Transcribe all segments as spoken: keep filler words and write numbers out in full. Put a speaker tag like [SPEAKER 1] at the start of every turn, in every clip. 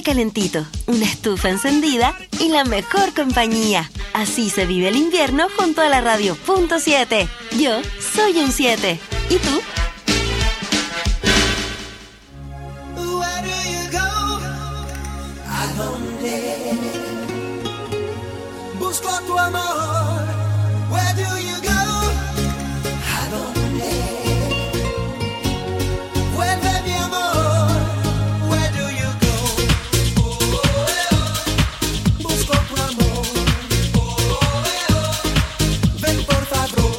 [SPEAKER 1] calentito, una estufa encendida y la mejor compañía. Así se vive el invierno junto a la radio punto siete. Yo soy un siete. ¿Y tú?
[SPEAKER 2] ¿A dónde busco tu amor? Where do you go? ¿A dónde vuelve mi amor? Where do you go? Busco tu amor. Ven por favor.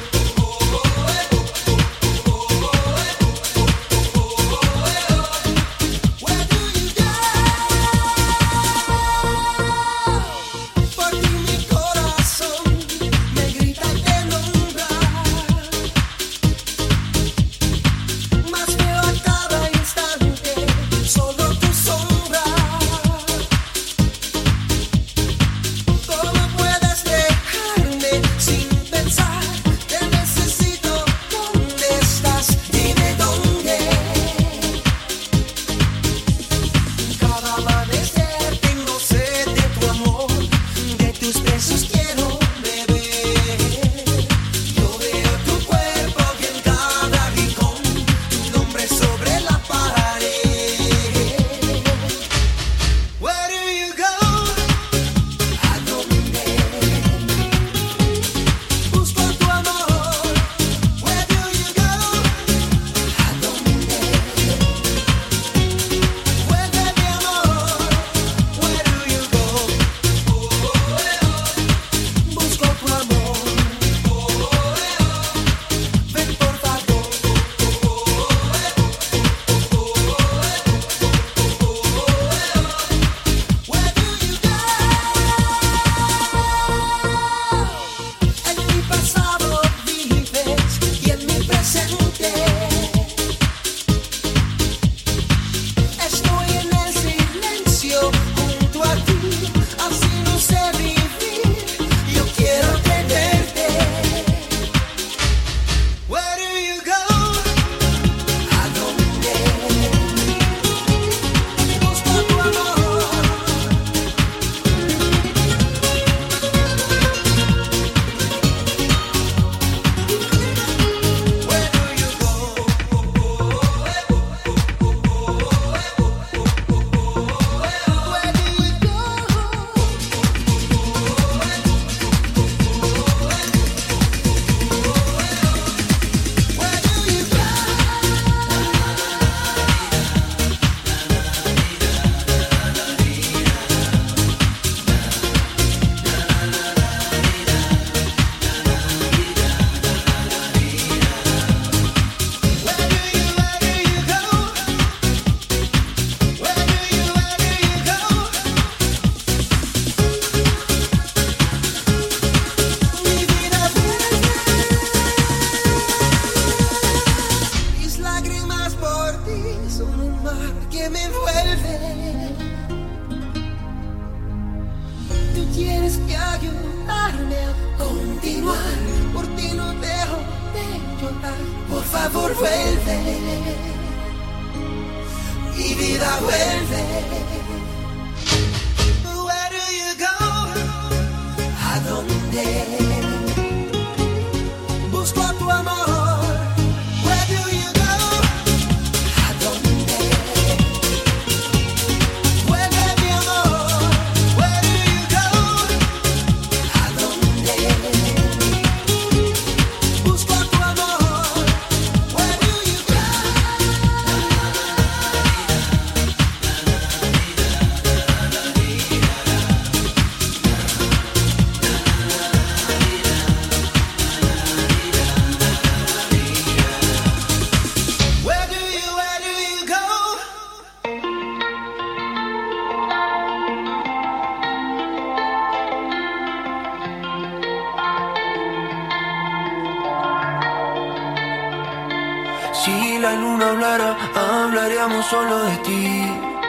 [SPEAKER 3] Si la luna hablara, hablaríamos solo de ti.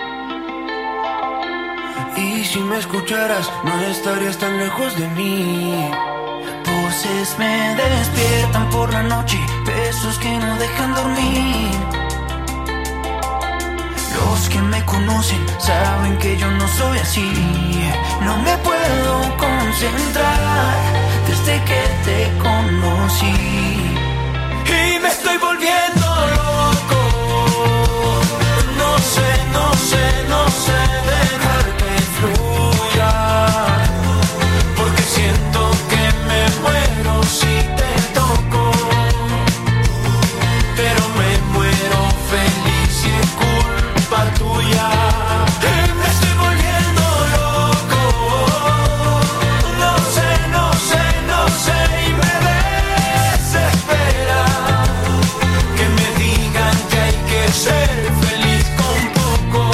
[SPEAKER 3] Y si me escucharas, no estarías tan lejos de mí.
[SPEAKER 4] Voces me despiertan por la noche, besos que no dejan dormir. Lo Los que me conocen saben que yo no soy así. No me puedo concentrar desde que te conocí. Y me estoy volviendo loco. No sé, no sé, no sé dejar que fluya, porque siento que me muero si te toco. Pero me muero feliz y es culpa tuya. Y me estoy volviendo loco. No sé, no sé, no sé y me desespera que me digan que hay que ser feliz con poco.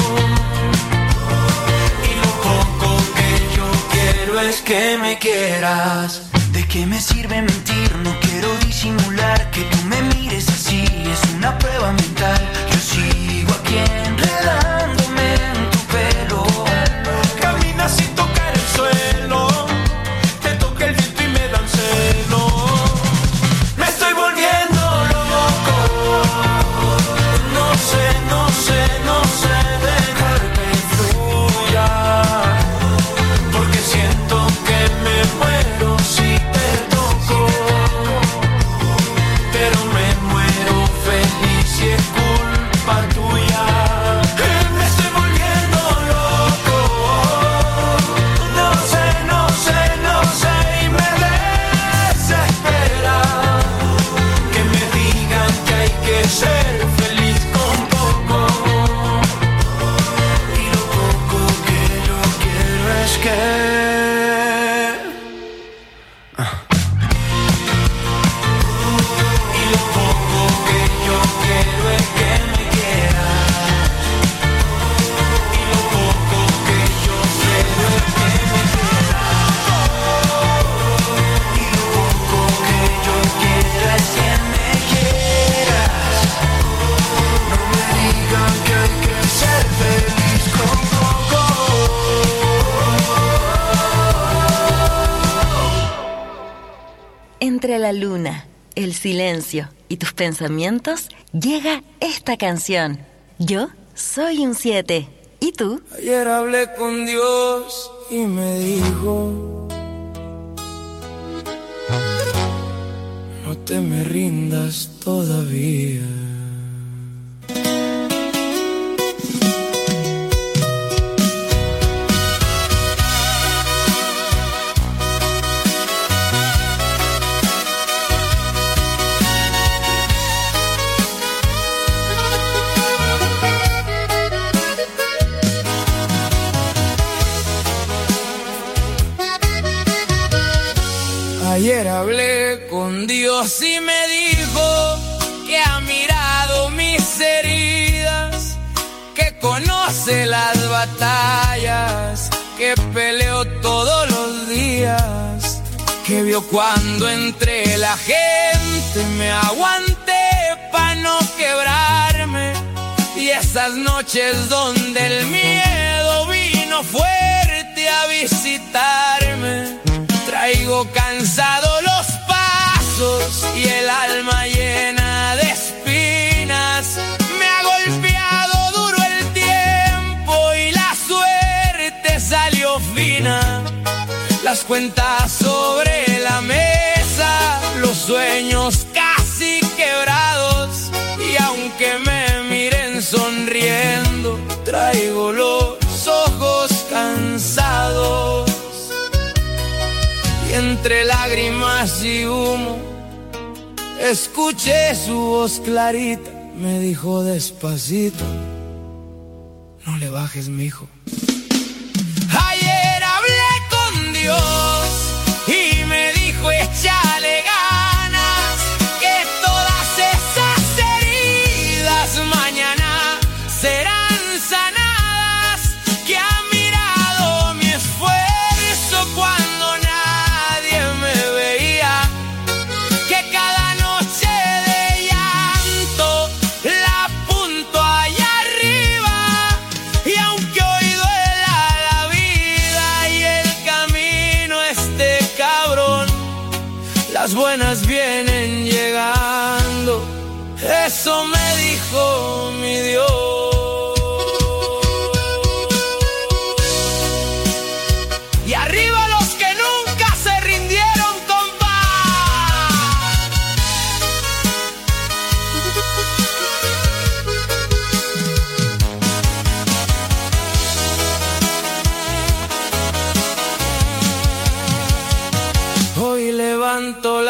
[SPEAKER 4] Y lo poco que yo quiero es que me quieras. ¿De qué me sirve mentir? No quiero disimular que tú me mires así. Es una prueba mental. Yo sigo aquí enredándome en tu pelo. Caminas sin tocar el suelo. Te toca el viento y me dan celos. Me estoy volviendo loco. No sé, no sé, no sé dejar que fluya, porque siento que me muero si te toco. Pero me muero feliz y es culpa tuya. Y me estoy volviendo loco. No sé, no sé, no sé y me desespera que me digan que hay que ser feliz con poco. Y lo poco que yo quiero es que Y lo poco que yo quiero es que me quieras. Y lo poco que yo quiero es que me quieras. Y lo poco que yo quiero es que me quieras. No me digan que hay que ser feliz con poco.
[SPEAKER 1] Entre la luna, el silencio y tus pensamientos, llega esta canción. Yo soy un siete. ¿Y tú?
[SPEAKER 3] Ayer hablé con Dios y me dijo: no te me rindas todavía. Ayer hablé con Dios y me dijo que ha mirado mis heridas, que conoce las batallas, que peleo todos los días, que vio cuando entre la gente me aguanté pa' no quebrarme, y esas noches donde el miedo vino fuerte a visitarme. Traigo cansado los pasos y el alma llena de espinas. Me ha golpeado duro el tiempo y la suerte salió fina. Las cuentas sobre la mesa, los sueños casi quebrados, y aunque me miren sonriendo, traigo los ojos cansados. Y entre lágrimas y humo escuché su voz clarita, me dijo despacito: no le bajes, mijo. Ayer hablé con Dios y me dijo: échale ganas, que todas esas heridas mañana serán sanadas, que ha mirado mi esfuerzo cuando nadie me veía, que cada noche de llanto la apunto allá arriba, y aunque hoy duela la vida y el camino esté cabrón, las buenas vienen llegando, eso me dijo mi Dios.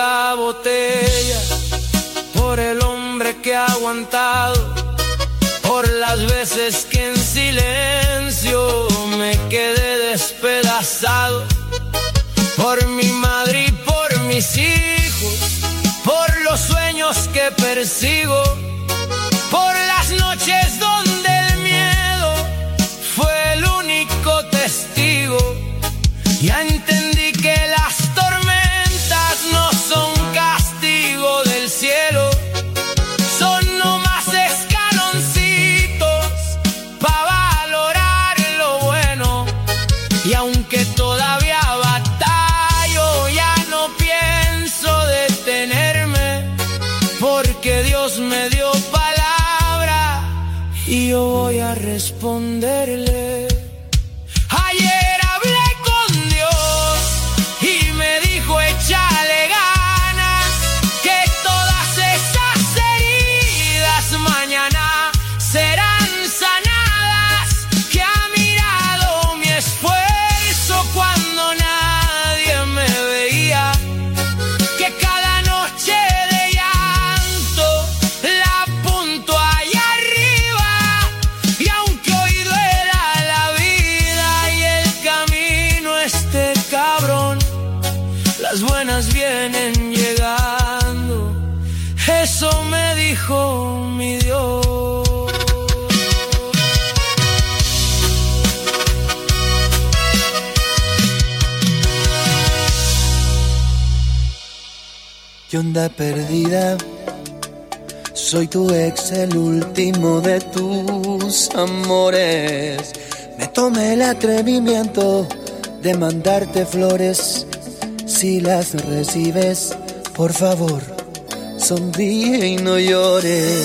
[SPEAKER 3] la botella, por el hombre que ha aguantado, por las veces que en silencio me quedé despedazado, por mi madre y por mis hijos, por los sueños que persigo, por las noches donde el miedo fue el único testigo. Ya entendí que las tormentas no son castigo del cielo, son nomás escaloncitos para valorar lo bueno. Y aunque todavía batallo, ya no pienso detenerme, porque Dios me dio palabra y yo voy a responderle. Ayer hablé con Dios y me dijo échale ganas, que todas esas heridas mañana serán sanadas, que ha mirado mi esfuerzo cuando nadie me veía, que cada noche de llanto la apunto allá arriba, y aunque hoy duela la vida y el camino esté cabrón, las buenas vienen llegando, eso me dijo mi Dios.
[SPEAKER 5] ¿Qué onda perdida? Soy tu ex, el último de tus amores. Me tomé el atrevimiento de mandarte flores. Si las recibes, por favor, sonríe y no llores.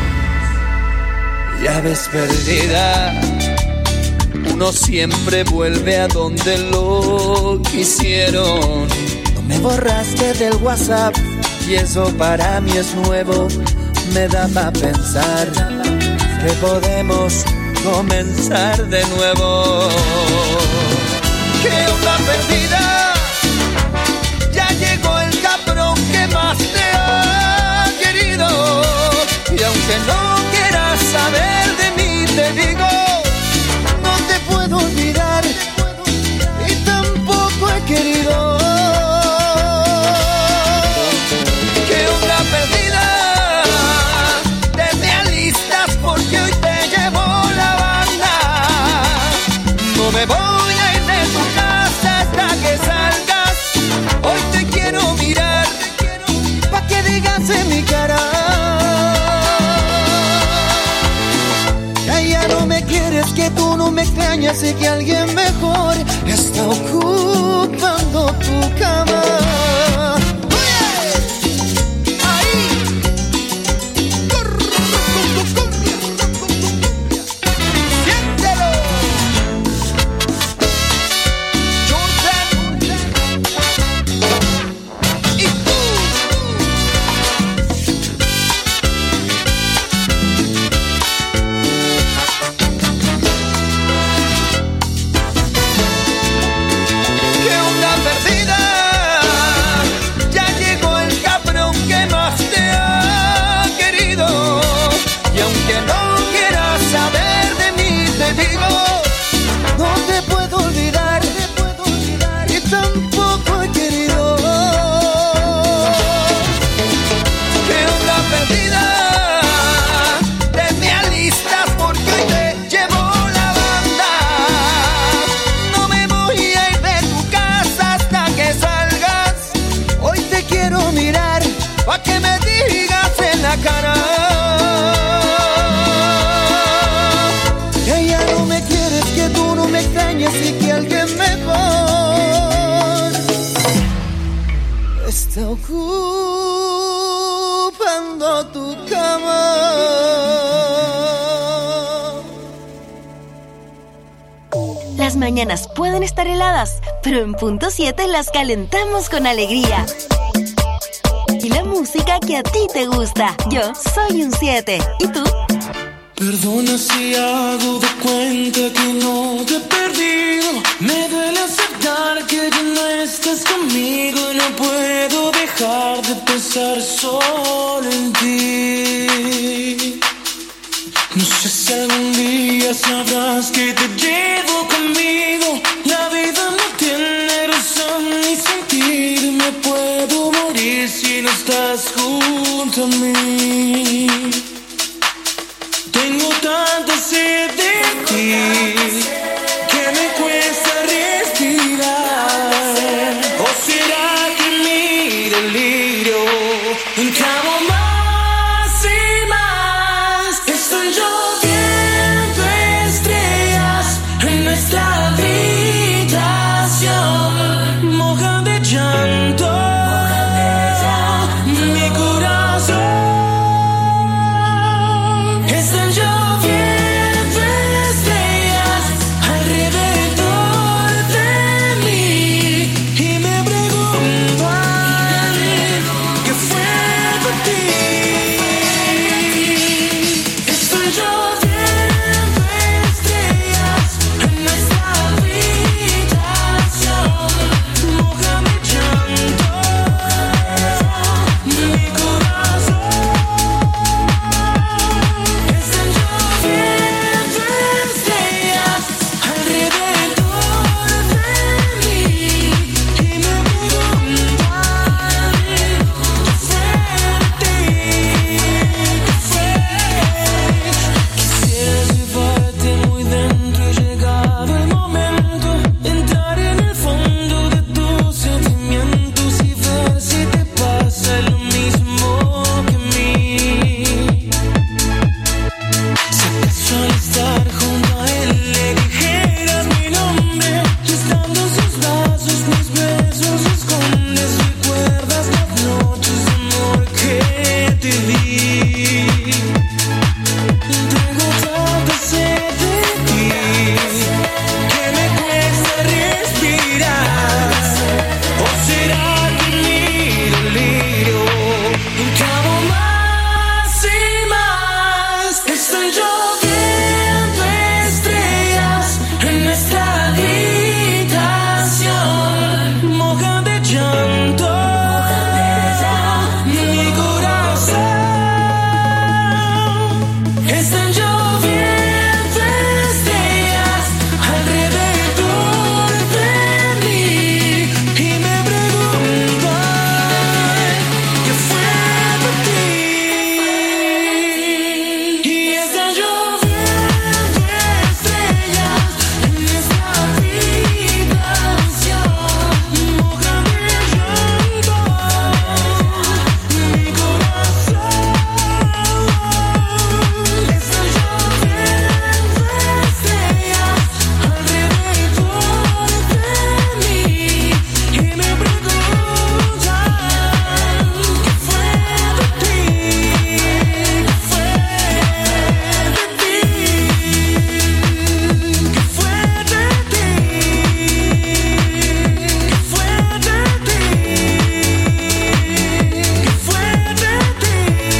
[SPEAKER 5] Ya ves perdida, uno siempre vuelve a donde lo quisieron. No me borraste del WhatsApp y eso para mí es nuevo. Me da pa' pensar que podemos comenzar de nuevo. ¿Qué onda perdida? Ya llegó el cabrón que más te ha querido, y aunque no quieras saber de mí, te digo, no te puedo olvidar y tampoco he querido. ¿Qué onda perdida? Te alistas porque hoy te llevo la banda. No me voy a ir de tu casa hasta que salgas. Hoy te quiero mirar pa' que digas en mi cara que ya no me quieres, que tú no me extrañas y que alguien mejor está ocupando tu cama. Y que alguien mejor está ocupando tu cama.
[SPEAKER 1] Las mañanas pueden estar heladas, pero en punto siete las calentamos con alegría. Y la música que a ti te gusta. Yo soy un siete. ¿Y tú?
[SPEAKER 3] Perdona si hago de cuenta que no te he perdido. Me duele aceptar que ya no estás conmigo y no puedo dejar de pensar solo en ti. No sé si algún día sabrás que te llevo conmigo. La vida no tiene razón ni sentido y me puedo morir si no estás junto a mí. Tengo tanta sed de ti que me cuesta respirar. ¿O será que mi delirio encamo más y más? Estoy lloviendo estrellas en nuestra habitación, mojan de llanto mi corazón. Están lloviendo estrellas alrededor de mí y me preguntan qué fue de ti. Estoy lloviendo estrellas en nuestra habitación, mojan de llanto mi corazón. Están lloviendo estrellas alrededor de mí y me preguntan qué fue de ti, qué fue. Quisiera llevarte muy dentro y llegado el momento de entrar en el fondo de tus sentimientos y ver si te pasa lo mismo que a mí. Si acaso al estar junto a él le dijeras mi nombre y estando en sus brazos mis besos escondes, recuerdas las noches de amor que te di. Tengo tanta sed de ti que me cuesta respirar. ¿O será que mi delirio encamo más y más? Están lloviendo estrellas en nuestra habitación, mojan de llanto mi corazón. Están lloviendo estrellas alrededor de mí y me preguntan qué fue de ti. Y están lloviendo estrellas en nuestra habitación, mojan de llanto mi corazón. Están lloviendo estrellas alrededor de mí y me preguntan qué fue de ti, qué fue de ti, qué fue de ti, qué fue de ti, qué fue de ti.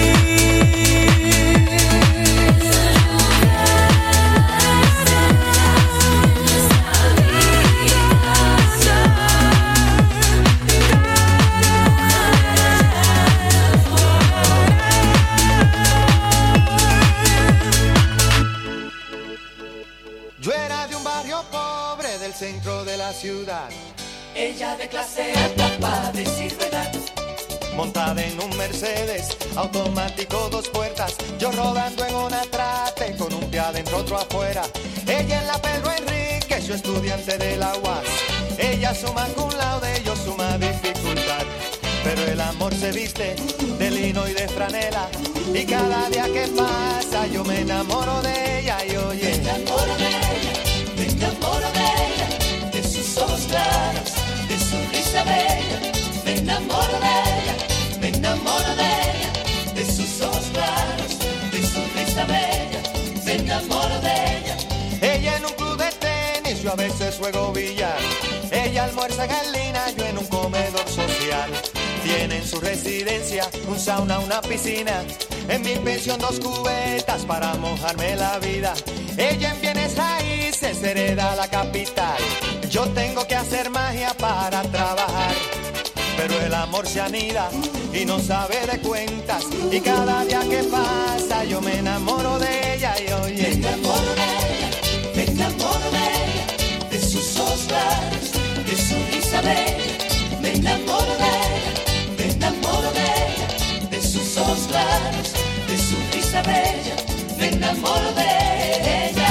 [SPEAKER 6] Yo era de un barrio pobre del centro de la ciudad,
[SPEAKER 4] Ella de clase alta para decir verdad.
[SPEAKER 6] montada en un Mercedes automático dos puertas, yo rodando en una trate con un pie adentro otro afuera. Ella en la Pedro Enrique, yo estudiante de la U A S. Ella suma cum laude, yo suma dificultad. Pero el amor se viste de lino y de franela, y cada día que pasa yo me enamoro de ella. Y oye,
[SPEAKER 4] Me enamoro de ella, me enamoro de ella, de sus ojos claros, de su risa bella. Me enamoro de ella, me enamoro de ella, de sus ojos claros, de su risa bella. Me enamoro de ella.
[SPEAKER 6] ella en un club de tenis, yo a veces juego billar. Ella almuerza en Lina, yo en un comedor social. tiene en su residencia un sauna, una piscina. En mi pensión dos cubetas para mojarme la vida. Ella en bienes raíces hereda la capital. Yo tengo que hacer magia para trabajar. Pero el amor se anida y no sabe de cuentas. Y cada día que pasa yo me enamoro de ella. Y oye,
[SPEAKER 2] me enamoro de ella, me enamoro de ella, de sus ojos claros, de su risa bella. Me enamoro de ella, me enamoro de ella, de sus ojos claros, de su risa bella. Me enamoro de ella.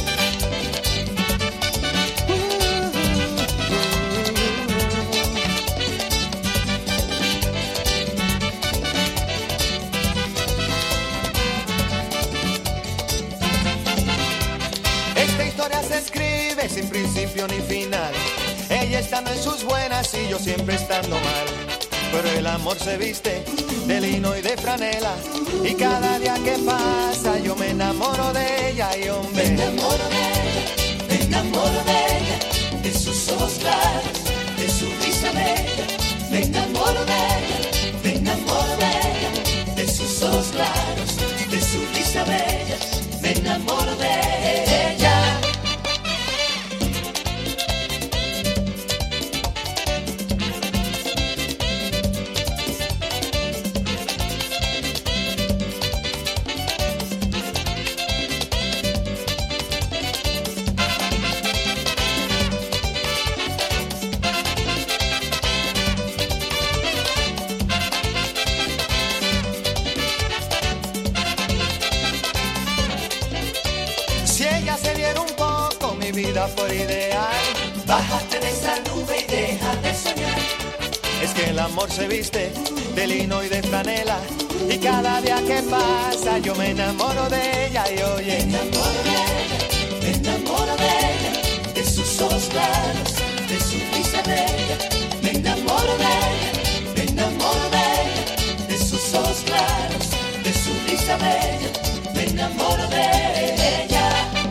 [SPEAKER 6] Se escribe sin principio ni final. Ella estando en sus buenas y yo siempre estando mal. Pero el amor se viste de lino y de franela. Y cada día que pasa yo me enamoro de ella. Y hombre,
[SPEAKER 2] me enamoro de ella, me enamoro de ella, de sus ojos claros, de su risa bella. Me enamoro de ella, me enamoro de ella, de sus ojos claros, de su risa bella. Me enamoro de ella.
[SPEAKER 6] por ideal.
[SPEAKER 2] Bájate de esa nube y deja de soñar.
[SPEAKER 6] Es que el amor se viste de lino y de franela. Y cada día que pasa yo me enamoro de ella. Y oye,
[SPEAKER 2] me enamoro de ella, me enamoro de ella, de sus ojos claros, de su risa bella. Me enamoro de ella, me enamoro de ella, de sus ojos claros, de su risa bella. Me enamoro de ella.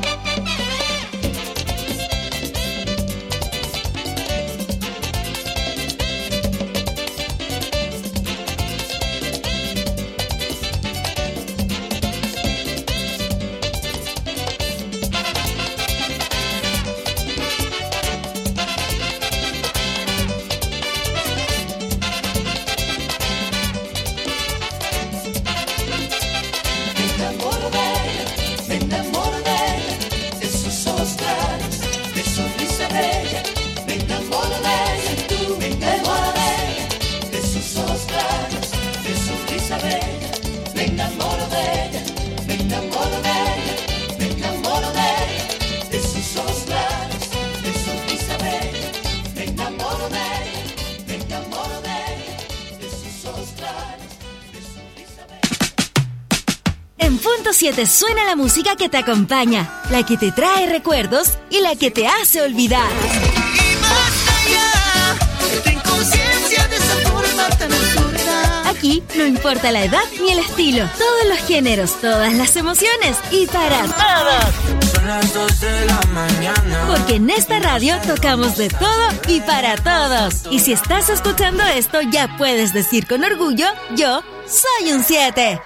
[SPEAKER 1] siete suena la música que te acompaña, la que te trae recuerdos y la que te hace olvidar.
[SPEAKER 3] Y más allá, ten conciencia de esa forma tan absurda.
[SPEAKER 1] Aquí no importa la edad ni el estilo, todos los géneros, todas las emociones y para todos.
[SPEAKER 3] Son las dos de la mañana.
[SPEAKER 1] Porque en esta radio tocamos de todo y para todos. Y si estás escuchando esto, ya puedes decir con orgullo, yo soy un siete.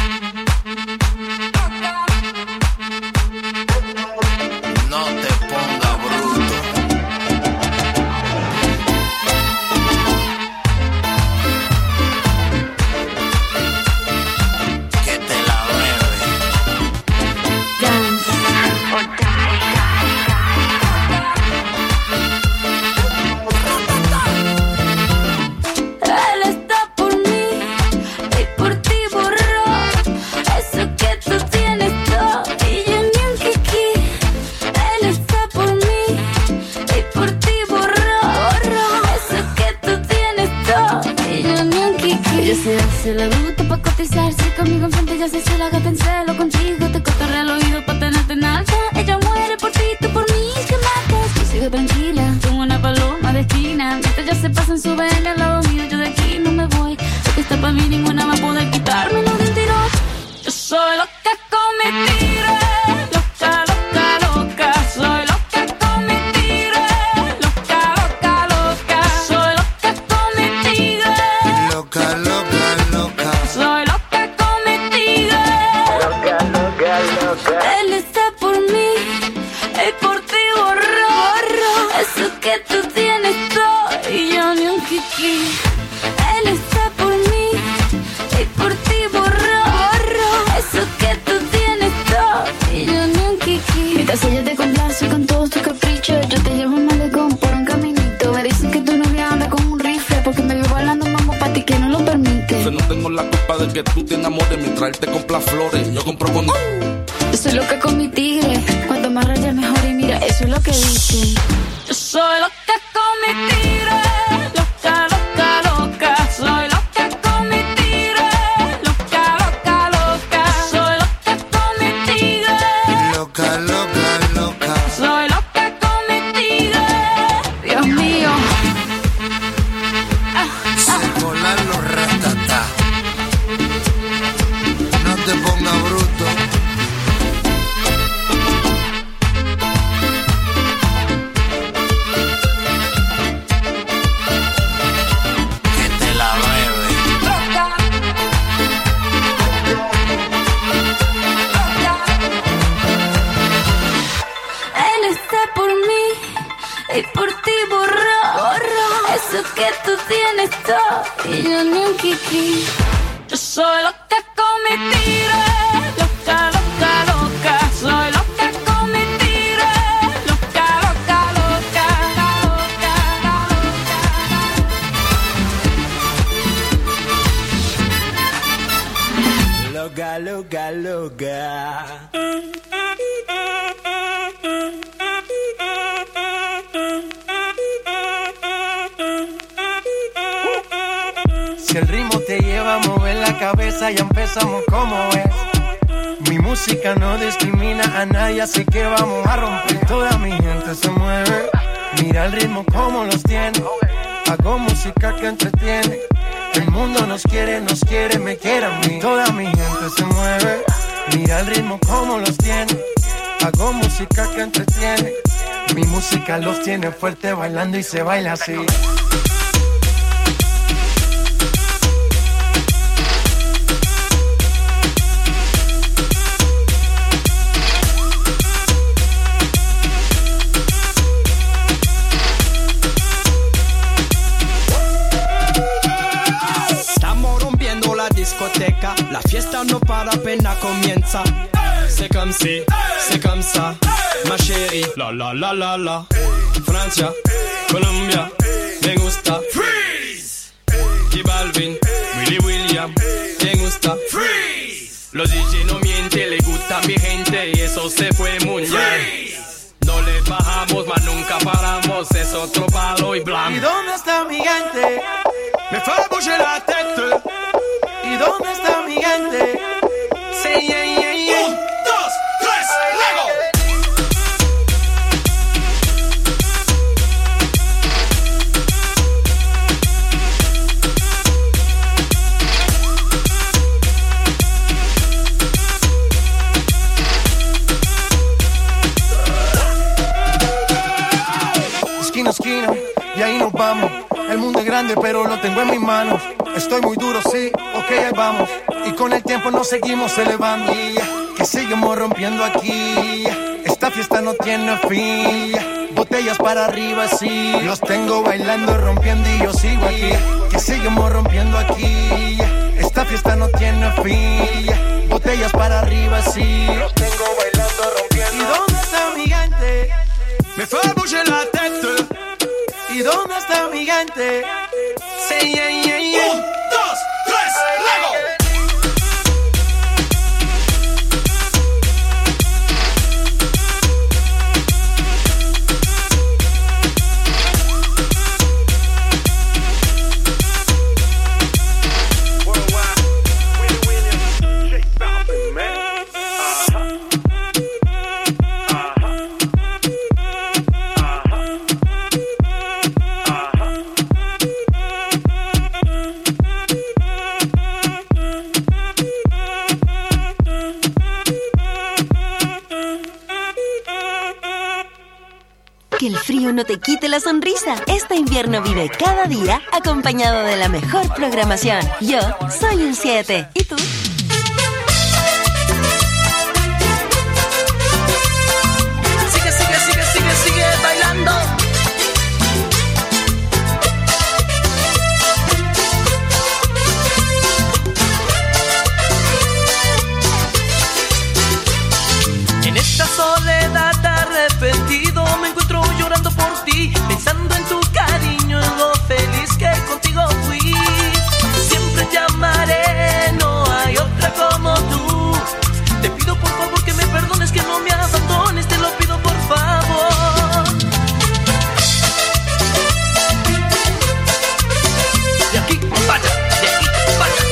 [SPEAKER 3] No te ponga bruto. Que te la bebe.
[SPEAKER 1] Dance or die.
[SPEAKER 7] Él está por mí y por ti borró eso que tú tienes todo y yo ni un kiki. Él está por mí y por ti borró, borró eso que tú tienes todo y yo ni un kiki. Ella se hace la bruta pa' cotizarse conmigo enfrente, ya se hizo la gata en celo contigo. Te cotorrea al oído pa' tenerte en alta. Ella muere por ti, tú por mí, que matas. Yo sigo tranquila, como una paloma de esquina. Mientras ya se pasan, suben al lado mío, yo de aquí no me voy. Porque está pa' mí, ninguna va a poder quitarme lo mentiroso. Yo soy loca con mi tigre, loca, loca, loca. Soy loca con mi tigre, loca, loca, loca. Soy loca con mi tigre,
[SPEAKER 3] loca, loca.
[SPEAKER 7] Soy loca con mi tigre.
[SPEAKER 5] Loca, loca, loca.
[SPEAKER 7] Él está por mí y por ti borró eso que tú tienes todo y yo ni un kiki. Él está por mí y por ti borró eso que tú tienes todo y yo ni un kiki. Mientras ella te complace con todos tus caprichos, yo te llevo un malecón por un caminito. Me dicen que tu novia anda con un rifle porque me vivo hablando mambo pa' ti que no lo permite.
[SPEAKER 8] Yo no tengo la culpa de que tú te enamores mientras él te compra flores. Yo compro con...
[SPEAKER 7] Yo soy loca con mi tigre, cuanto más rayas mejor y mira, eso es lo que dicen. Yo soy loca con mi tigre, loca, loca, loca. Soy loca con mi tigre, loca, loca, loca. Soy loca con mi tigre,
[SPEAKER 3] Loca, loca, loca.
[SPEAKER 7] soy loca con mi tigre. Dios mío. Ah, ah.
[SPEAKER 3] Se colan los ratatá. No te pongas bruto. Que te la bebe.
[SPEAKER 7] Él está por mí y por ti borró eso que tú tienes todo y yo ni un kiki. Yo soy loca con mi tigre, loca, loca, loca. Soy loca con mi tigre, loca, loca, loca, loca,
[SPEAKER 6] Loca, loca, loca. Si el ritmo te lleva a mover la cabeza, ya empezamos como es. Mi música no discrimina a nadie, así que vamos a romper. Toda mi gente se mueve. Mira el ritmo como los tiene. Hago música que entretiene. El mundo nos quiere, nos quiere, me quiere a mí. Toda mi gente se mueve. Mira el ritmo como los tiene. Hago música que entretiene. Mi música los tiene fuerte bailando y se baila así.
[SPEAKER 9] Discoteca, la fiesta no para, apenas comienza. C'est comme si, c'est comme ça, ma chérie. La la la la la. Francia, Colombia, me gusta. Freeze. Y Balvin, Willy William, me gusta. Freeze. Los D J no mienten, le gusta a mi gente y eso se fue muy bien. No le bajamos, mas nunca paramos, es otro palo y blanco.
[SPEAKER 6] ¿Y dónde está mi gente?
[SPEAKER 9] Me fait bouger la tête.
[SPEAKER 6] ¿Y dónde está mi gente?
[SPEAKER 9] Sí, yeah, yeah, yeah. Un, dos, tres, luego.
[SPEAKER 6] Esquina a esquina, y ahí nos vamos. El mundo es grande, pero lo tengo en mis manos. Estoy muy duro, sí, ok, ahí vamos. Y con el tiempo nos seguimos elevando. Que seguimos rompiendo aquí. Esta fiesta no tiene fin. Botellas para arriba, sí. Los tengo bailando, rompiendo y yo sigo aquí. Que seguimos rompiendo aquí. Esta fiesta no tiene fin. Botellas para arriba, sí. Los tengo bailando, rompiendo. ¿Y dónde está mi gente?
[SPEAKER 9] Me fait bouger la tête.
[SPEAKER 6] ¿Y dónde está mi gente?
[SPEAKER 9] Sí, yeah, yeah, yeah. Un, dos, tres, luego.
[SPEAKER 1] frío no te quite la sonrisa. Este invierno vive cada día acompañado de la mejor programación. Yo soy un siete. ¿Y tú?
[SPEAKER 5] Sigue, sigue, sigue, sigue, sigue bailando. En esta soledad arrepentido me encuentro llorando por ti, pensando en tu cariño, en lo feliz que contigo fui. Siempre te amaré, no hay otra como tú. Te pido por favor que me perdones, que no me abandones, te lo pido por favor. De aquí vaya, de aquí vaya.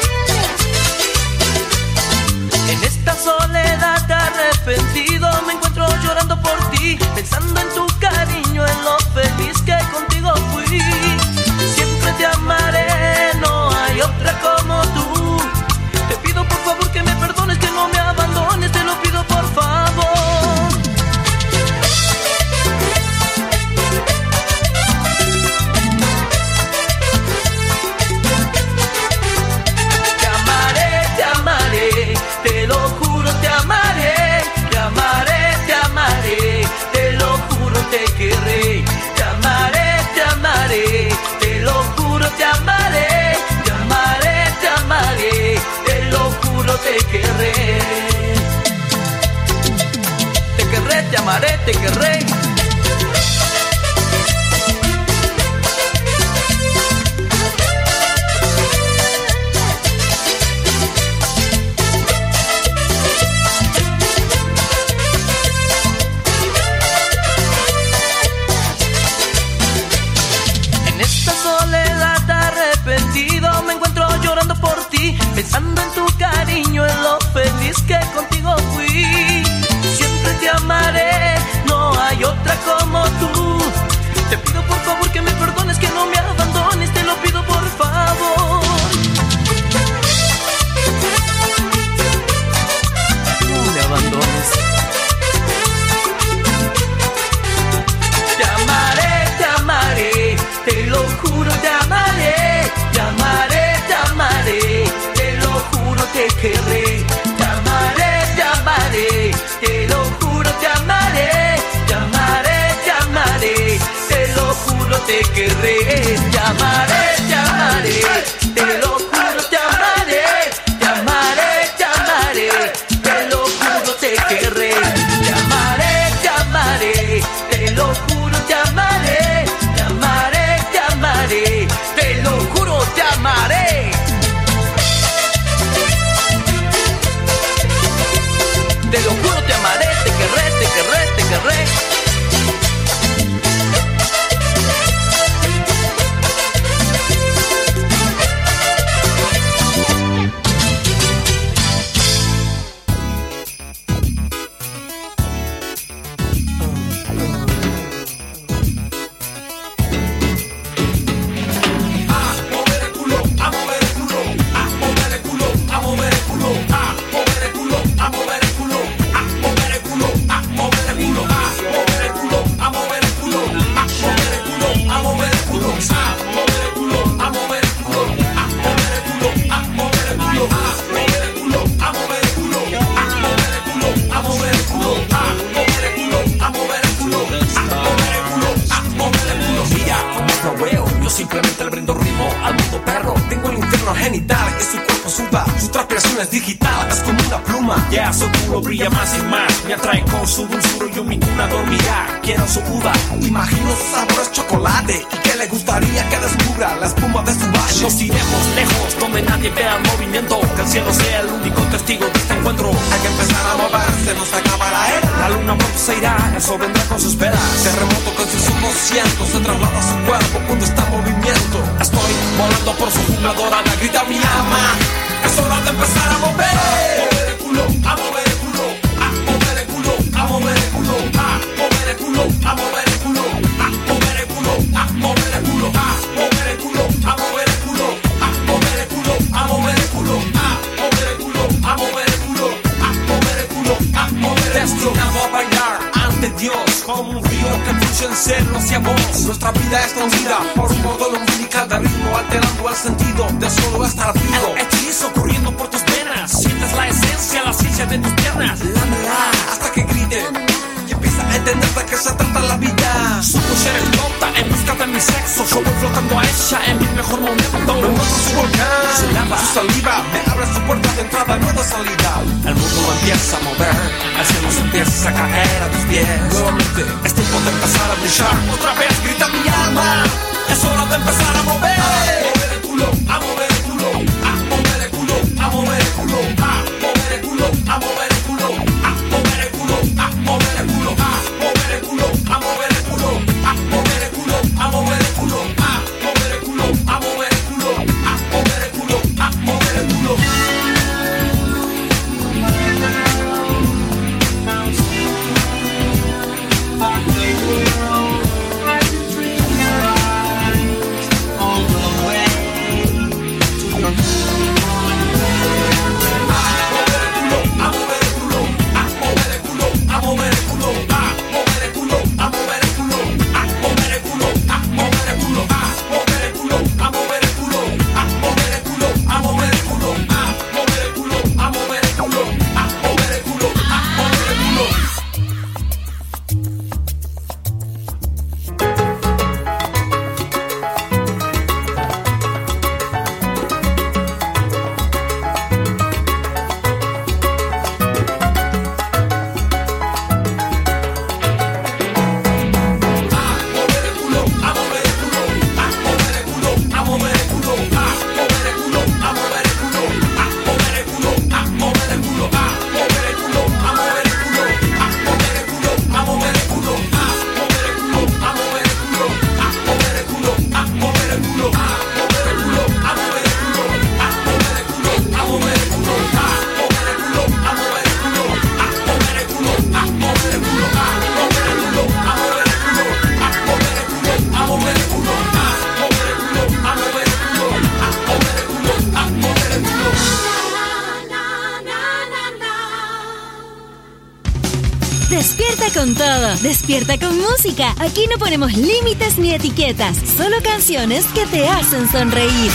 [SPEAKER 5] En esta soledad arrepentido me encuentro llorando por ti, pensando en tu cariño, en lo feliz que contigo fui. Siempre te amaré, no hay otra como tú. Te pido por favor que me perdones, que no me abandones, te lo pido por favor. Te amaré, te amaré, te lo juro, te amaré. Te amaré, te amaré, te lo juro, te querré. Te amaré, te amaré, te lo juro, te amaré. Te amaré, te amaré, te lo juro, te querré. Te querré, te amaré, te querré. En esta soledad arrepentido me encuentro llorando por ti, pensando en tu cariño, en lo feliz que contigo fui. Siempre te amaré, no hay otra como tú. Te pido por favor que me perdones, que no me abandones, te lo pido por favor. No me abandones. Te amaré, te amaré, te lo juro, te amaré. Te amaré, te amaré, te lo juro, te querré. Te amaré, te amaré, te lo juro, te amaré. Te amaré, te amaré, te lo juro, te querré. Te amaré, te amaré, te lo juro, te amaré. Te amaré, te amaré, te lo juro, te querré. Te amaré, te amaré, te lo juro, te amaré. Te amaré, te amaré, te lo juro, te amaré. Te lo juro, te amaré, te querré, te querré, te querré.
[SPEAKER 10] Simplemente le brindo ritmo al mundo perro. Tengo el infierno genital y su cuerpo suda. Su transpiración es digital, es como una pluma. Ya yeah, su culo brilla más y más. Me atrae con su dulzura y yo mi cuna dormirá. Quiero su uva, imagino su sabor es chocolate. Y que le gustaría que descubra la espuma de su valle. Nos iremos lejos, donde nadie vea el movimiento. Que el cielo sea el único testigo de este encuentro. Hay que empezar a moverse, nos acaba la era. La luna pronto se irá, eso vendrá con sus velas. Terremoto con sus ojos cientos se traslada a su cuerpo cuando está en movimiento. Estoy volando por su jungla dorada, grita mi alma. Es hora de empezar a mover. A mover el culo, a mover el culo, a mover el culo, a mover el culo, a mover el culo, a mover el culo, a mover el culo, a mover el culo, a mover el culo, a mover el culo, a mover el culo, a mover el culo, a mover el culo, a mover el culo, a mover el culo, a mover el culo. Destinado a bailar ante Dios como un río que fluye en celos y amor. Nuestra vida es movida por un modo umbilical de ritmo, alterando el sentido de solo estar vivo. El hechizo corriendo por tus venas, sientes la esencia, la ciencia de tus piernas. Lámela hasta que grite y empieza a entender de qué se trata la vida. Su mujer es tonta en busca de mi sexo. Yo voy flotando a ella en mi mejor momento. Me muestro su volcán, su lava, su saliva me abre su puerta de entrada, no de salida. El mundo empieza a mover, el cielo se empieza a caer a tus pies. Nuevamente es tiempo de empezar a brillar. Otra vez grita mi alma, es hora de empezar a mover. A mover el culo, a mover el culo, a mover el culo, a mover el culo, a mover el culo, a mover el culo, a mover el culo, a mover el culo, a mover el culo, a mover el culo, a mover el culo, a mover el culo, a mover el culo, a mover el culo, a mover el culo, a mover el culo.
[SPEAKER 1] Con todo, despierta con música. Aquí no ponemos límites ni etiquetas, solo canciones que te hacen sonreír.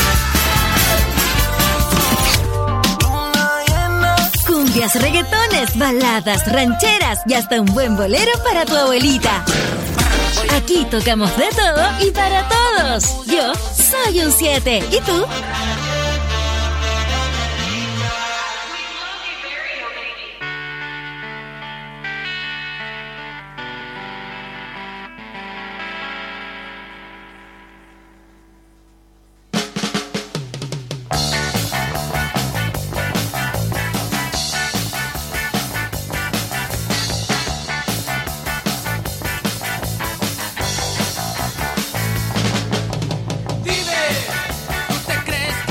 [SPEAKER 1] Cumbias, reggaetones, baladas, rancheras y hasta un buen bolero para tu abuelita. Aquí tocamos de todo y para todos. Yo soy un siete. ¿Y tú?
[SPEAKER 11] Dime, ¿tú te crees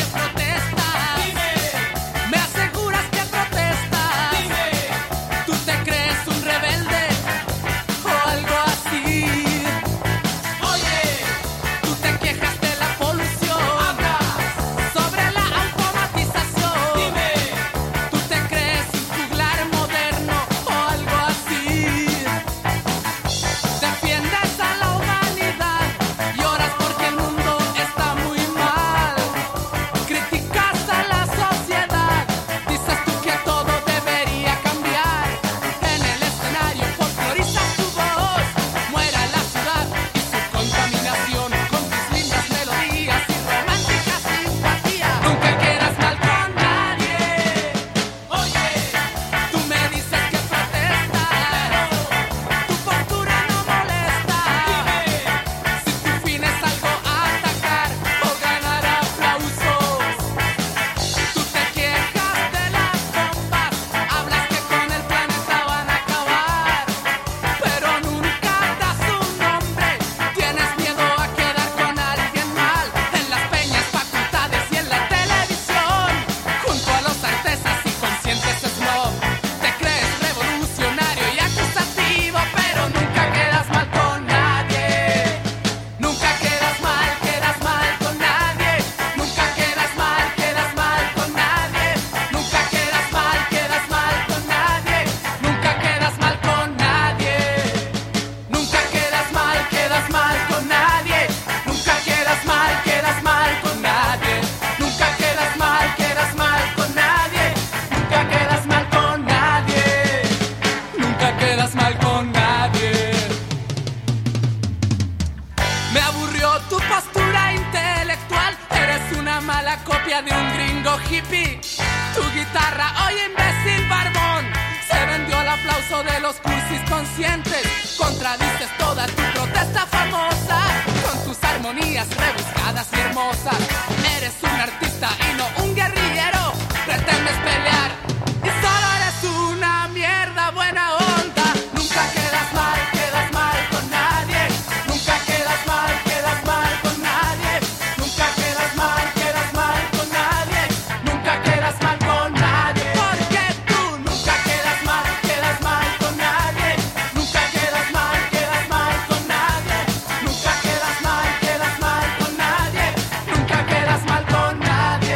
[SPEAKER 11] ti. Tu guitarra, oye imbécil barbón, se vendió al aplauso de los cursis conscientes. Contradices toda tu protesta famosa con tus armonías rebuscadas y hermosas. Eres un artista y no un guerrillero. Pretendes pelear y solo eres una mierda buena onda. Nunca quedas mal, quedas mal con nadie. Nunca quedas mal, quedas mal con nadie. Nunca quedas mal, quedas mal con nadie. Nunca quedas mal con nadie. Porque tú nunca quedas mal, quedas mal con nadie. Nunca quedas mal, quedas mal con nadie. Nunca quedas mal, quedas mal con nadie. Nunca quedas mal con nadie.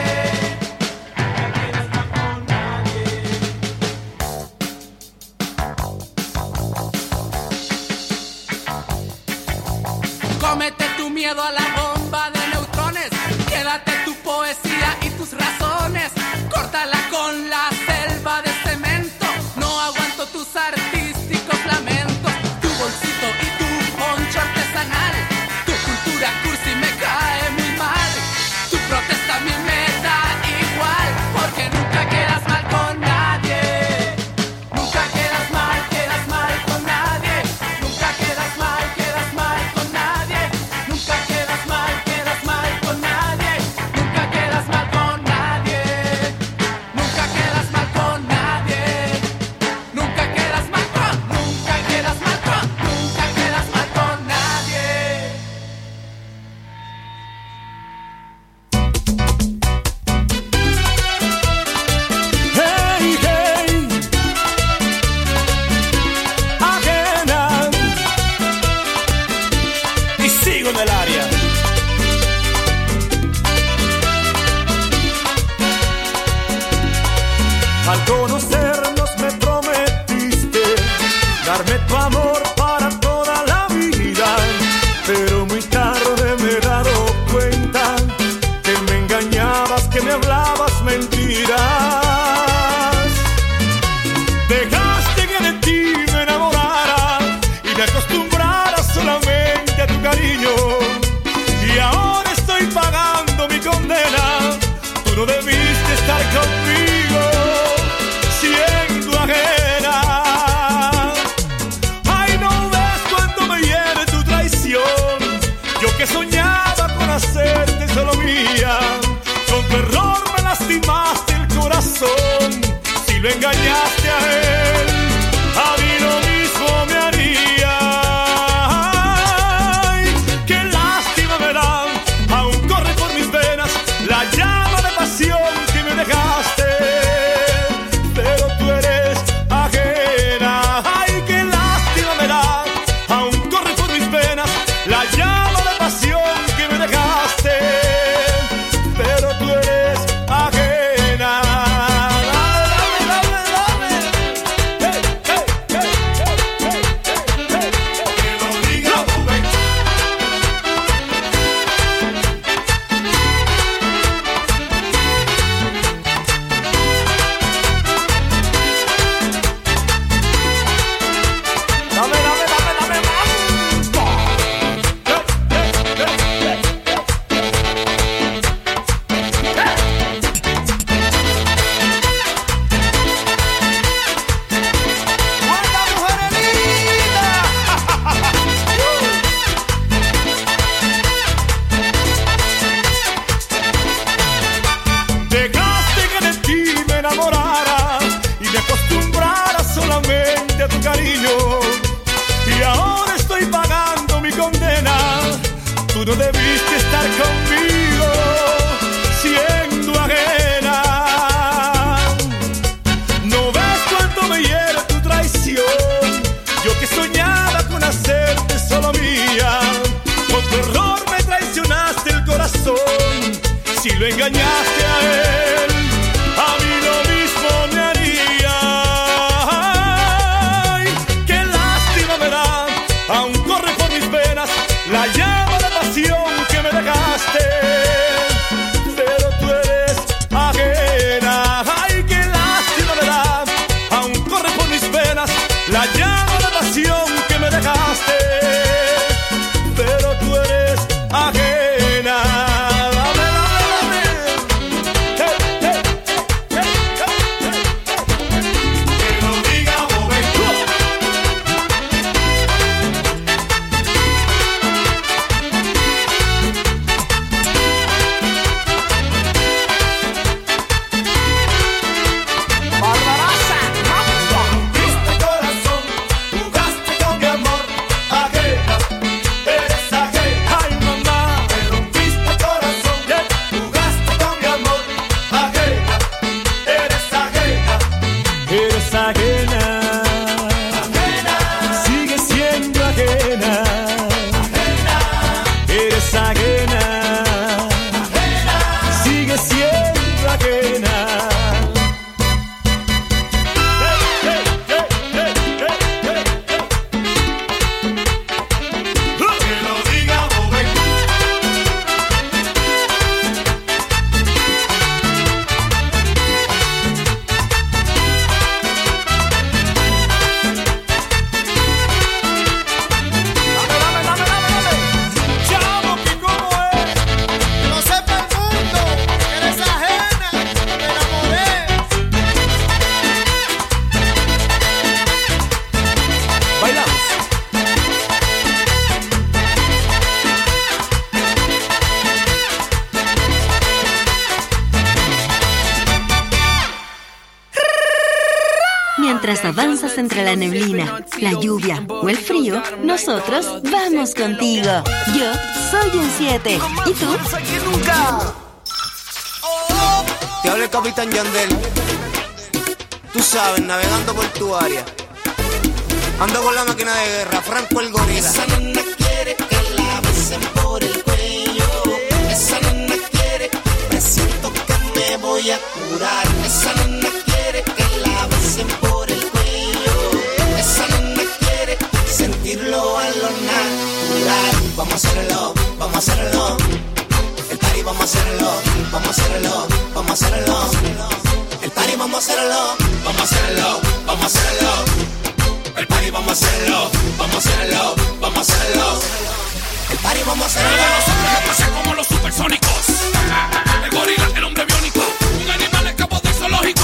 [SPEAKER 11] Cómete tu miedo a la bomba de neutrones. Quédate tu poesía y tus razones. Córtala con la selva de cemento. No aguanto tus artísticos lamentos. Tu bolsito y tu poncho artesanal. Tu cultura cursi me cae muy mal. Tu protesta a mí me da igual. Porque nunca quedas mal con nadie. Nunca quedas mal, quedas mal con nadie. Nunca quedas mal, quedas mal con nadie. Nunca quedas mal, quedas mal con nadie. Nunca quedas mal con nadie. Nunca quedas mal con nadie. Nunca quedas mal con, nunca quedas mal con, nunca quedas mal con nadie.
[SPEAKER 3] Hey, hey, ajena. Y sigo en el área. Al conocernos me prometiste darme tu amor para toda la vida, pero muy tarde me he dado cuenta que me engañabas, que me hablabas mentiras. Dejaste que de ti me enamorara y me acostumbrara solamente a tu cariño, y ahora estoy pagando mi condena. Tú no debiste estar conmigo siendo ajena. Ay, no ves cuánto me hiere tu traición. Yo que soñaba con hacerte solo mía, con tu error me lastimaste el corazón. Si lo engañaste a él, a mí lo mismo me haría. Ay, qué lástima me da, aún corre por mis venas la llama de pasión que me dejaste. Pero tú eres ajena. Ay, qué lástima me da, aún corre por mis venas la llama de pasión que me dejaste. Pero tú eres ajena. Dame, dame, dame. Hey, hey, hey, hey, hey, hey, hey. Que lo diga Rubén. Dame, dame, dame, dame más. ¡Cuánta mujer linda! Dejaste que de ti me enamorara y me acostumbrara solamente a tu cariño, y ahora estoy pagando mi condena. Tú no debiste estar conmigo siendo ajena. No ves cuánto me hiere tu traición. Yo que soñaba con hacerte solo mía, con tu error me traicionaste el corazón. Si lo engañaste a él, a mí lo mismo me haría. Ay, qué lástima me da, aún corre por mis venas la llama de pasión que me dejaste. Pero tú eres ajena. Ay, qué lástima me da, aún corre por mis venas la llama de pasión que me dejaste. Pero tú eres ajena. Dame, dame, dame.
[SPEAKER 1] Mientras avanzas entre la neblina, la lluvia o el frío, nosotros vamos contigo. Yo soy un siete. ¿Y tú?
[SPEAKER 12] Te habla el Capitán Yandel. Tú sabes, navegando por tu área. Ando con la máquina de guerra, Franco el gorila.
[SPEAKER 13] Esa nena quiere que la besen por el cuello. Esa nena quiere, presiento que me voy a curar. Esa nena quiere que la besen por el cuello. Esa nena quiere sentirlo a lo natural. Vamos a hacerlo, vamos a hacerlo. El party vamos a hacerlo, vamos a hacerlo, vamos a hacerlo. El party vamos a hacerlo, vamos a hacerlo, vamos a hacerlo. El party vamos a hacerlo, vamos a hacerlo, vamos a hacerlo. El party vamos a hacerlo.
[SPEAKER 10] Nosotros no pasa como los supersónicos. El gorila, el hombre biónico, un animal escapó del zoológico.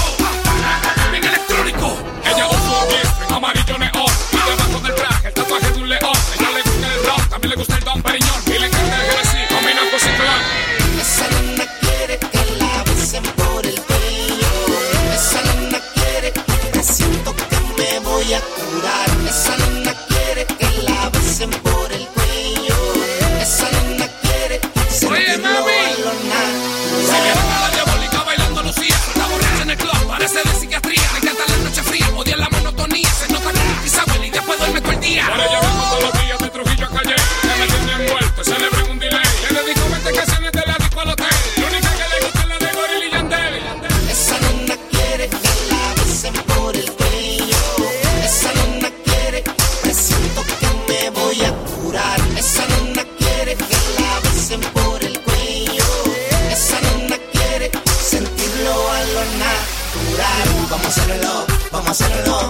[SPEAKER 10] Bien electrónico. Ella usa un jeans en amarillo neón y debajo del traje el tatuaje de un león. Ella le gusta el rock, también le gusta el Don Periñón y le encanta el Genesis, combina con Ciclón.
[SPEAKER 13] Esa nena quiere que la besen por el cuello. Esa nena quiere, presiento que me voy a curar. Esa nena quiere que la besen por el cuello. Esa nena quiere sentirlo a lo natural.
[SPEAKER 10] Se viene a la diabólica bailando Lucía. Está borracha en el club, parece de psiquiatría. Le encanta la noche fría, odia la monotonía. Se nota que es Isabel y después duerme todo el día. Por ella vengo todos los días de Trujillo a Calle. Ya me tiene envuelto, celebra en un delay. Le dedico veinte canciones de la disco al hotel. La única que le gusta es la de Gorilla y Yandel.
[SPEAKER 13] Esa nena quiere que la besen por el cuello. Esa nena quiere, presiento que me voy a curar. Esa nena quiere que la besen por el cuello. Esa nena quiere sentirlo a lo natural. Vamos a hacerlo, vamos a hacerlo.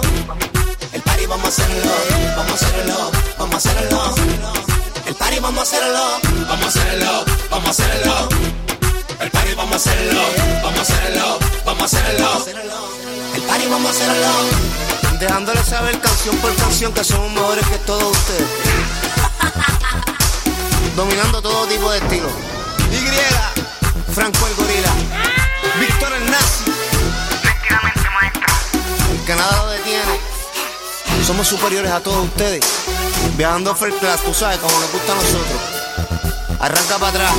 [SPEAKER 13] El party vamos a hacerlo, vamos a hacerlo, vamos a hacerlo. El party vamos a hacerlo, vamos a hacerlo, vamos a hacerlo. El party vamos a hacerlo, vamos a hacerlo, vamos a hacerlo. El party vamos a hacerlo.
[SPEAKER 12] Dejándole saber canción por canción que somos mejores que todos ustedes. Dominando todo tipo de estilo. Y, Franco el gorila. Víctor el nazi. El que nada lo detiene. Somos superiores a todos ustedes. Viajando first class, tú sabes, como nos gusta a nosotros. Arranca para atrás.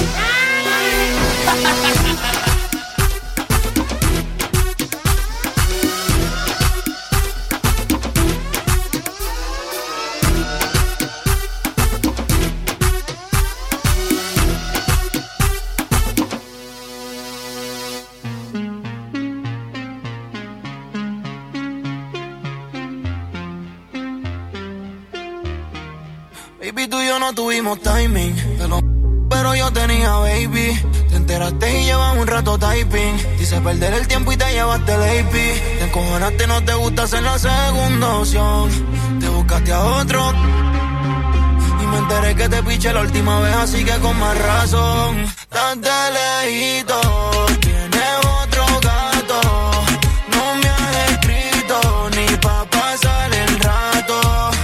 [SPEAKER 3] Baby, tú y yo no tuvimos timing, pero, pero yo tenía baby. Te enteraste y llevas un rato typing. Dice perder el tiempo y te llevaste el A P. Te encojonaste, no te gusta hacer la segunda opción. Te buscaste a otro y me enteré que te piché la última vez, así que con más razón. Estás de lejito, tienes otro gato. No me has escrito ni pa' pasar el rato.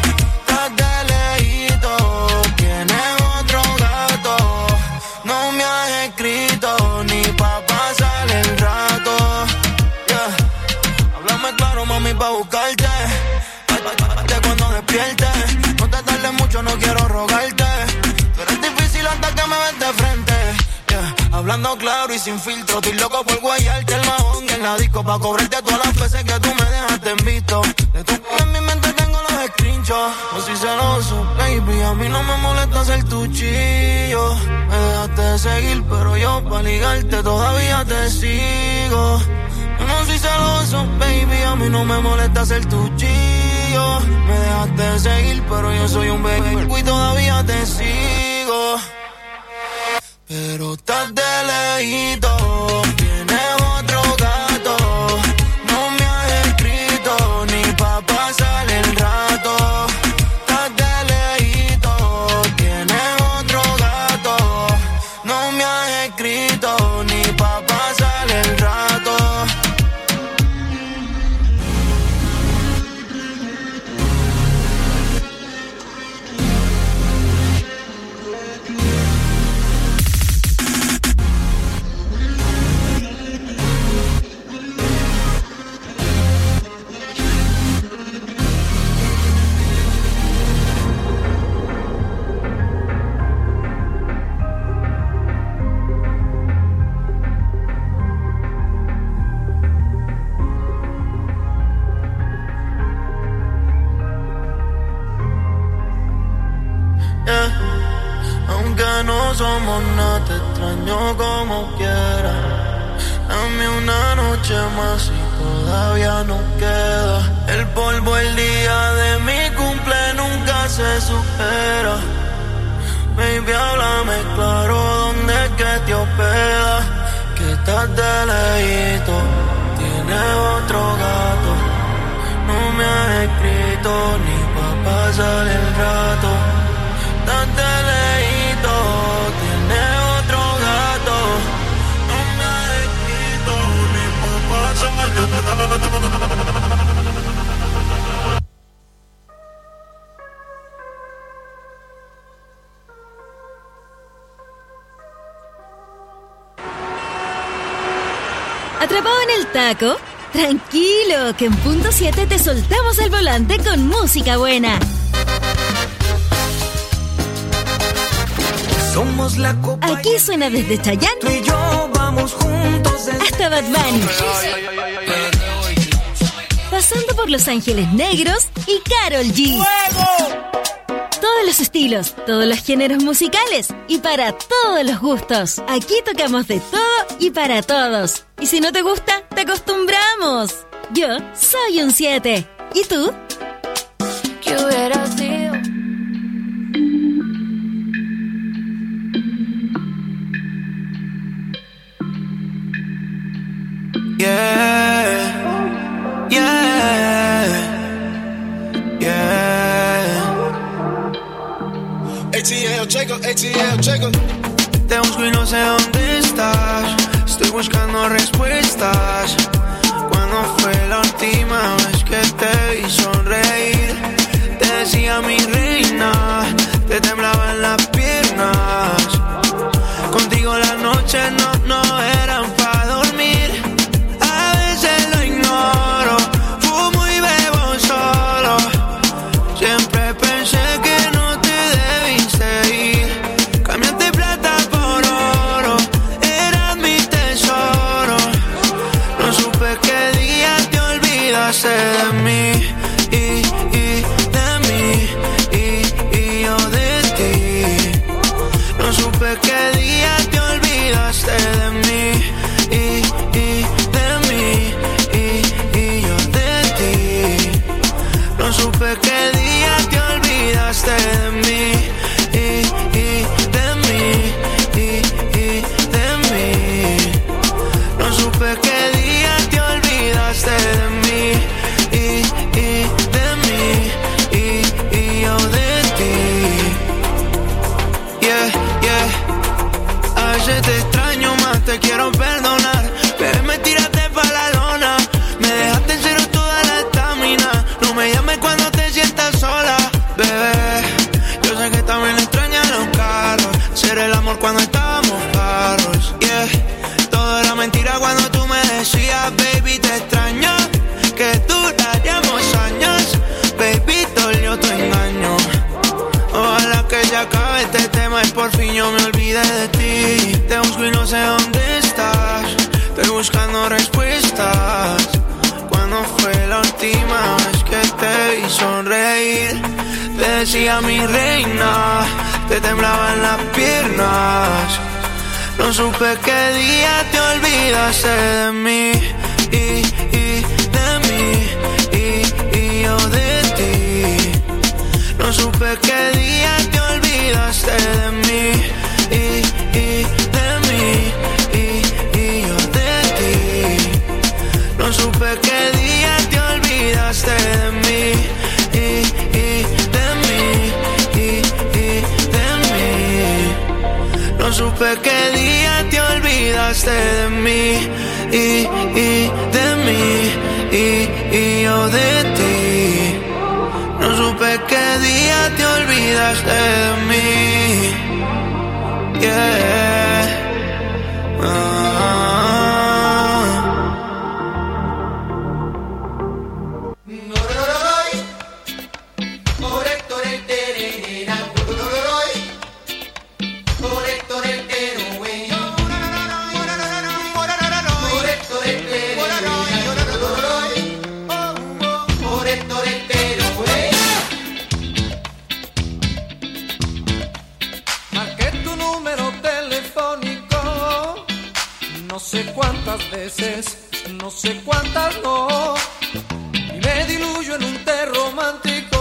[SPEAKER 3] Pa' buscarte, cuando despiertes. No te tardes mucho, no quiero rogarte. Tú eres difícil hasta que me ves de frente, yeah. Hablando claro y sin filtro. Estoy loco por guayarte el mahón en la disco, pa' cobrarte todas las veces que tú me dejaste en visto. De tu en mi mente tengo los screenshots. No soy celoso, baby, a mí no me molesta ser tu chillo. Me dejaste de seguir, pero yo pa' ligarte todavía te sigo. Yo no soy celoso, baby, a mí no me molesta ser tu chillo. Me dejaste de seguir, pero yo soy un baby y todavía te sigo. Pero estás de lejito, tienes otro gato. No me has escrito ni pa' pasar el rato. Estás de lejito, tienes otro gato. No me has escrito ni pa' pasar el rato. no somos nada, te extraño como quiera. Dame una noche más y todavía no queda. El polvo el día de mi cumple nunca se supera. Baby, háblame claro, ¿dónde es que te hospeda? Que estás de lejito, tienes otro gato. No me has escrito ni pa' pasar el rato. Estás de lejito, tienes otro gato. No me has escrito ni pa' pasar el rato.
[SPEAKER 1] ¿Atrapado en el taco? Tranquilo, que en punto siete te soltamos el volante con música buena.
[SPEAKER 4] Somos la copa.
[SPEAKER 1] Aquí suena desde Chayanne.
[SPEAKER 4] Tú y yo vamos juntos
[SPEAKER 1] hasta Bad Bunny. Pasando por Los Ángeles Negros y Karol G. ¡Fuego! Todos los estilos, todos los géneros musicales y para todos los gustos. Aquí tocamos de todo y para todos. Y si no te gusta, te acostumbramos. Yo soy un siete. ¿Y tú?
[SPEAKER 7] ¿Qué hubiera sido?
[SPEAKER 3] Yeah, yeah, yeah. A T L, Jacob, A T L, Jacob. Te busco y no sé dónde estás. Estoy buscando respuestas. ¿Cuándo fue la última vez que te vi sonreír? Te decía mi reina, te temblaban las piernas. Contigo las noches no, no eran para dormir. A veces lo ignoro, fumo y bebo solo. Siempre pensé que no te debiste ir. Cambiaste plata por oro, eras mi tesoro. No supe qué día te olvidaste de mí. Y, y de mí, y, y yo de ti. No supe qué día te olvidaste de mí. Y, y de mí, y, y yo de ti. No supe qué día te olvidaste de mí. Y, y de mí, y, y de mí. No supe qué día te olvidaste de mí. Y, y de mí, y, y yo de ti. Yeah, yeah. A veces te extraño más, te quiero perdonar. Bebé, me tiraste pa' la lona. Me dejaste en cero toda la estamina. No me llames cuando te sientas sola, bebé. Yo sé que también extrañas los carros. Ser el amor cuando estábamos parros, yeah. Todo era mentira cuando tú me decías, baby, te extraño. Que duraríamos años, baby, dolió tu engaño. Ojalá que se acabe este tema y por fin yo me olvide de ti. Te busco y no sé dónde estás. Estoy buscando respuestas. ¿Cuándo fue la última vez que te vi sonreír? Te decía mi reina, te temblaban las piernas. No supe qué día te olvidaste de mí. Y, y de mí, y, y yo de ti. No supe qué día te olvidaste de mí. Y, y de mí, y, y yo de ti. No supe qué día te olvidaste de mí. Y, y de mí, y, y de mí. No supe qué día te olvidaste de mí. Y, y de mí, y, y yo de ti. No supe qué día te olvidaste de mí. Yeah. Ah.
[SPEAKER 11] Marqué tu número
[SPEAKER 5] cosas no. Y me diluyo en un té romántico